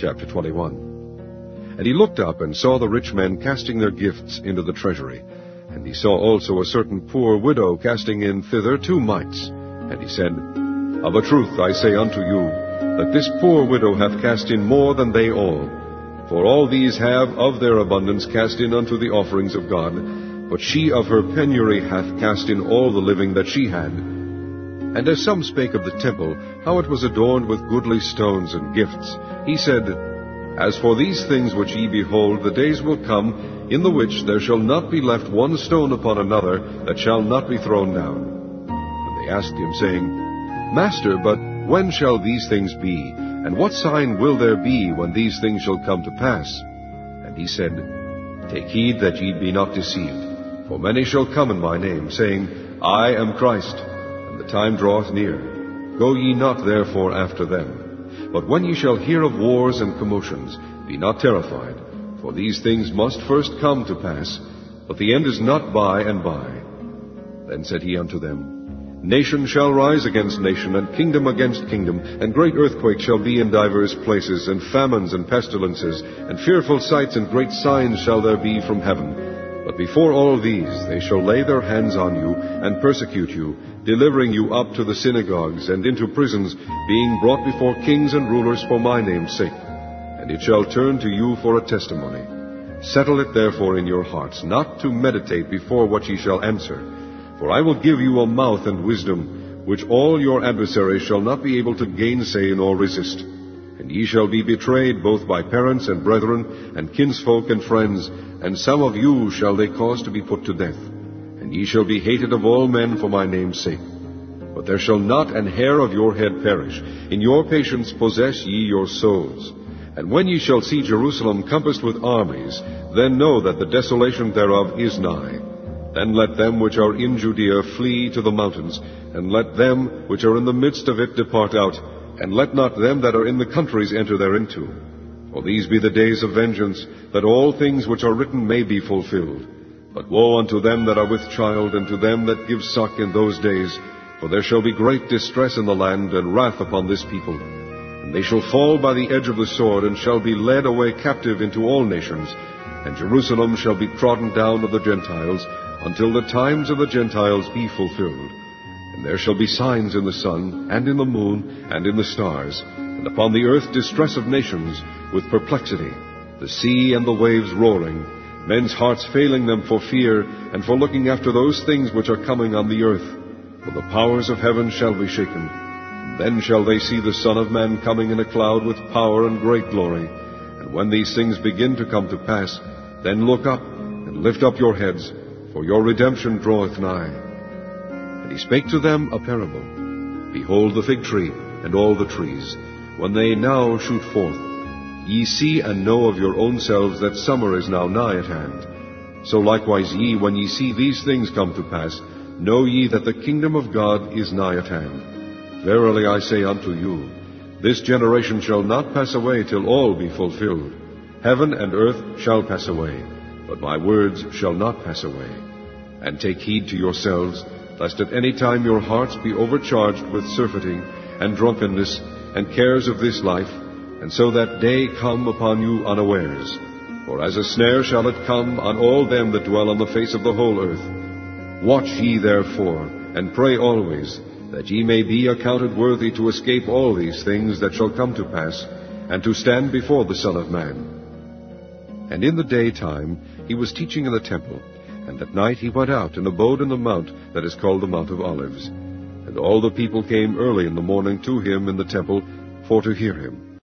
Chapter 21. And he looked up and saw the rich men casting their gifts into the treasury. And he saw also a certain poor widow casting in thither 2 mites. And he said, Of a truth I say unto you, that this poor widow hath cast in more than they all. For all these have of their abundance cast in unto the offerings of God, but she of her penury hath cast in all the living that she had. And as some spake of the temple, how it was adorned with goodly stones and gifts, he said, As for these things which ye behold, the days will come, in the which there shall not be left one stone upon another that shall not be thrown down. And they asked him, saying, Master, but when shall these things be? And what sign will there be when these things shall come to pass? And he said, Take heed that ye be not deceived. For many shall come in my name, saying, I am Christ, and the time draweth near. Go ye not therefore after them. But when ye shall hear of wars and commotions, be not terrified, for these things must first come to pass, but the end is not by and by. Then said he unto them, Nation shall rise against nation, and kingdom against kingdom, and great earthquakes shall be in divers places, and famines and pestilences, and fearful sights and great signs shall there be from heaven. But before all these they shall lay their hands on you, and persecute you, delivering you up to the synagogues and into prisons, being brought before kings and rulers for my name's sake. And it shall turn to you for a testimony. Settle it therefore in your hearts, not to meditate before what ye shall answer. For I will give you a mouth and wisdom, which all your adversaries shall not be able to gainsay nor resist. And ye shall be betrayed both by parents and brethren, and kinsfolk and friends, and some of you shall they cause to be put to death. And ye shall be hated of all men for my name's sake. But there shall not an hair of your head perish. In your patience possess ye your souls. And when ye shall see Jerusalem compassed with armies, then know that the desolation thereof is nigh. Then let them which are in Judea flee to the mountains, and let them which are in the midst of it depart out, and let not them that are in the countries enter thereinto. For these be the days of vengeance, that all things which are written may be fulfilled. But woe unto them that are with child, and to them that give suck in those days, for there shall be great distress in the land, and wrath upon this people. And they shall fall by the edge of the sword, and shall be led away captive into all nations. And Jerusalem shall be trodden down of the Gentiles, until the times of the Gentiles be fulfilled. And there shall be signs in the sun, and in the moon, and in the stars, and upon the earth distress of nations, with perplexity, the sea and the waves roaring, men's hearts failing them for fear, and for looking after those things which are coming on the earth. For the powers of heaven shall be shaken. Then shall they see the Son of Man coming in a cloud with power and great glory. And when these things begin to come to pass, then look up, and lift up your heads, for your redemption draweth nigh. And he spake to them a parable. Behold the fig tree, and all the trees, when they now shoot forth. Ye see and know of your own selves that summer is now nigh at hand. So likewise ye, when ye see these things come to pass, know ye that the kingdom of God is nigh at hand. Verily I say unto you, this generation shall not pass away till all be fulfilled. Heaven and earth shall pass away, but my words shall not pass away. And take heed to yourselves, lest at any time your hearts be overcharged with surfeiting, and drunkenness, and cares of this life, and so that day come upon you unawares. For as a snare shall it come on all them that dwell on the face of the whole earth. Watch ye therefore, and pray always, that ye may be accounted worthy to escape all these things that shall come to pass, and to stand before the Son of Man. And in the daytime he was teaching in the temple, and at night he went out and abode in the mount that is called the Mount of Olives. And all the people came early in the morning to him in the temple for to hear him.